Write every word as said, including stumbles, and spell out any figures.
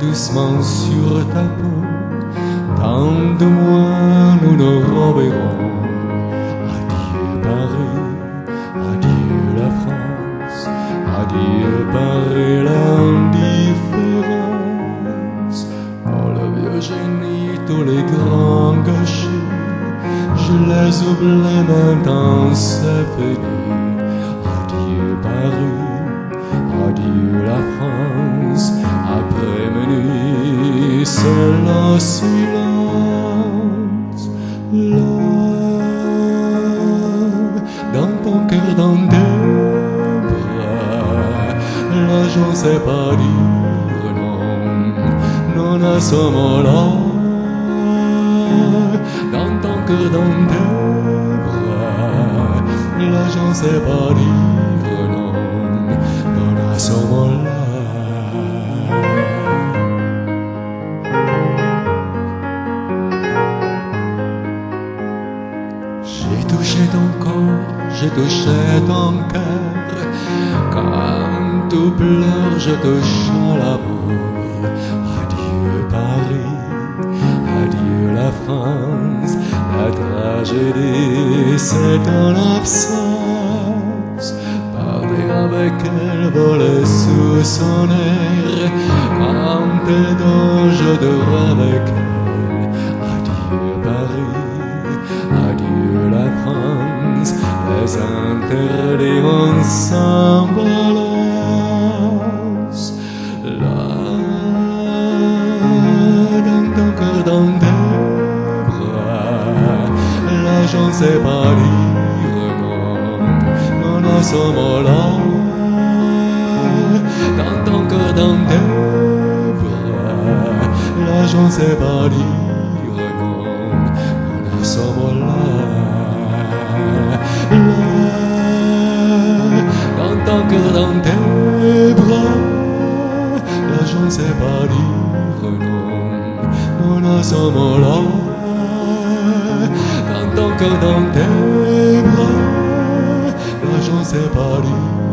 doucement sur ta peau. Dans deux mois nous nous reverrons. Adieu Paris, adieu la France, adieu Paris l'indifférence. Oh le vieux génie, tous les grands gâchis, je les oublie maintenant, c'est fini. Adieu Paris, adieu la France, après minuit c'est le silence. Là, dans ton cœur, dans tes bras, là je ne sais pas dire non, non à ce mot-là. Dans ton cœur, dans tes bras, là je ne sais pas dire non, non à ce mot-là. J'ai touché ton corps, j'ai touché ton cœur. Quand tu pleures, je touche à l'amour. Adieu Paris, adieu la France. La tragédie, c'est ton absence. Parler avec elle, voler sous son air. Quand elle dort, je dors avec elle. Adieu Paris, adieu la France, les interdits on s'en balance. Là, dans ton cœur, dans tes bras, là je ne sais pas dire non, non à ce mot-là. Dans ton cœur, dans tes bras, là je ne sais pas dire non, non à ce mot-là. Dans ton cœur, dans tes bras, là je ne sais pas dire non, non à ce mot-là. Dans ton cœur, dans tes bras, là je ne sais pas dire